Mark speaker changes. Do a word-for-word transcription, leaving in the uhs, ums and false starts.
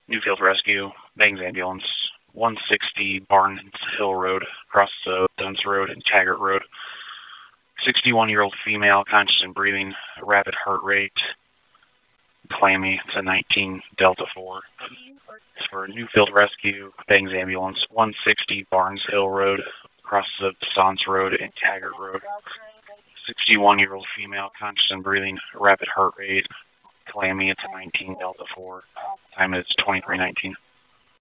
Speaker 1: Newfield Rescue, Bangs Ambulance, one sixty Barnes Hill Road, across the Dunce Road and Taggart Road. sixty-one-year-old female, conscious and breathing, rapid heart rate, clammy, it's a nineteen Delta four. It's for Newfield Rescue, Bangs Ambulance, one sixty Barnes Hill Road, across the Dunce Road and Taggart Road. sixty-one-year-old female, conscious and breathing, rapid heart rate, clammy, it's a nineteen Delta four. Time is twenty-three nineteen.